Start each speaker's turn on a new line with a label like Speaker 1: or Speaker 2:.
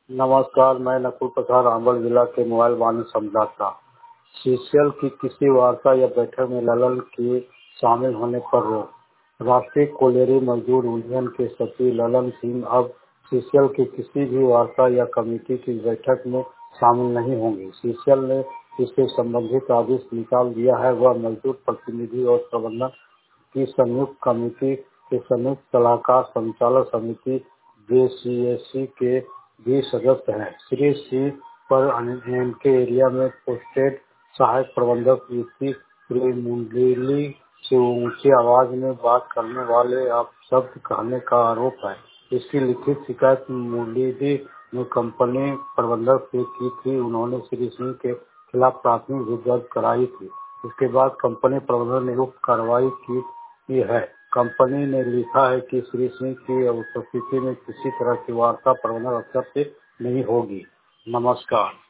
Speaker 1: नमस्कार, मैं नकुल प्रसाद रामगढ़ जिला के मोबाइल वाहन संवाददाता। सीसीएल की किसी वार्ता या बैठक में ललन के शामिल होने पर रोक। राष्ट्रीय कोयला मजदूर यूनियन के सचिव ललन सिंह अब सीसीएल की किसी भी वार्ता या कमेटी की बैठक में शामिल नहीं होंगे। सीसीएल ने इससे संबंधित आदेश निकाल दिया है। वह मजदूर प्रतिनिधि और प्रबंधन की संयुक्त कमेटी के संयुक्त सलाहकार संचालक समिति जेसीएसी के भी सदस्य हैं। श्री सिंह पर एनके एरिया में पोस्टेड सहायक प्रबंधक युक्ति श्री मुंडेली से ऊंची आवाज में बात करने वाले अपशब्द कहने का आरोप है। इसकी लिखित शिकायत मुंडेली ने कंपनी प्रबंधक से की थी। उन्होंने श्री सिंह के खिलाफ प्राथमिक भी दर्ज कराई थी। इसके बाद कंपनी प्रबंधन ने उक्त कार्रवाई की है। कंपनी ने लिखा है कि श्री सिंह की उपस्थिति में किसी तरह की वार्ता प्रबंधन अफसर से नहीं होगी। नमस्कार।